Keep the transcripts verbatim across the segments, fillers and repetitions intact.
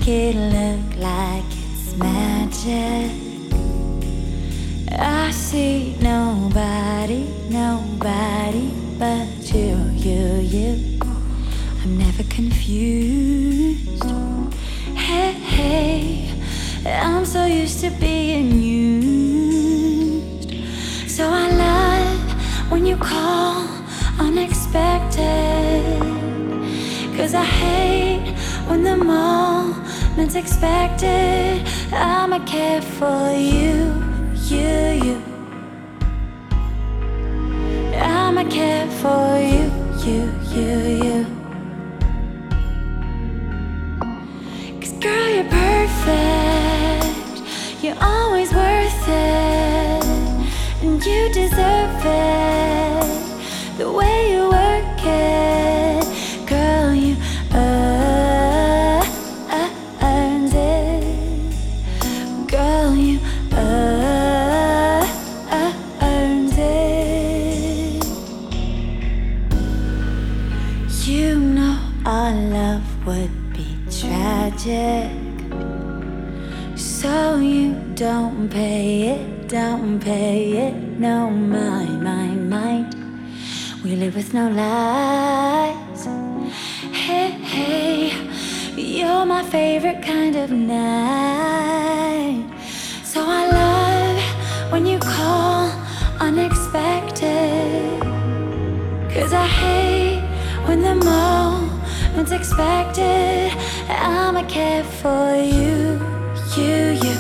it look like it's magic. I see nobody, nobody but you, you, you. I'm never confused. Hey, hey, I'm so used to being used. So I love when you call unexpected, 'cause I hate when the moment's expected. I'ma care for you, you, you. I'ma care for you, you, you, you. 'Cause girl, you're perfect. You're always worth it, and you deserve it. The way you work it, girl, you uh, uh, earned it. Girl, you uh, uh, earned it. You know our love would be tragic, so you don't pay it, don't pay it, no mind, mind, mind. We live with no lies. Hey, hey, you're my favorite kind of night. So I love when you call unexpected, 'cause I hate when the moment's expected. I'ma care for you, you, you.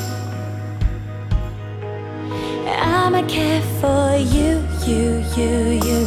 I'ma care for you, you, you, you.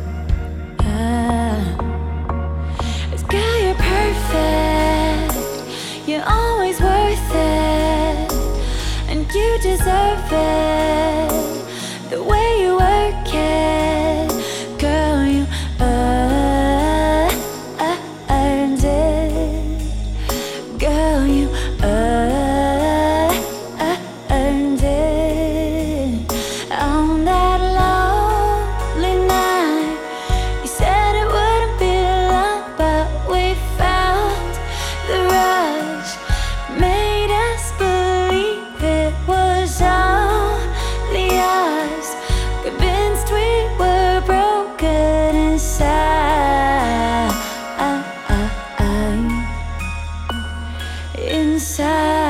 Ah. 'Cause girl, you're perfect. You're always worth it, and you deserve it. The way you work it, girl, you uh, uh, earned it. Girl, you uh, uh, earned it. On that lonely night, you said it wouldn't be long, but we found the rush. Made us believe it was only us. Convinced we were broken inside. Inside.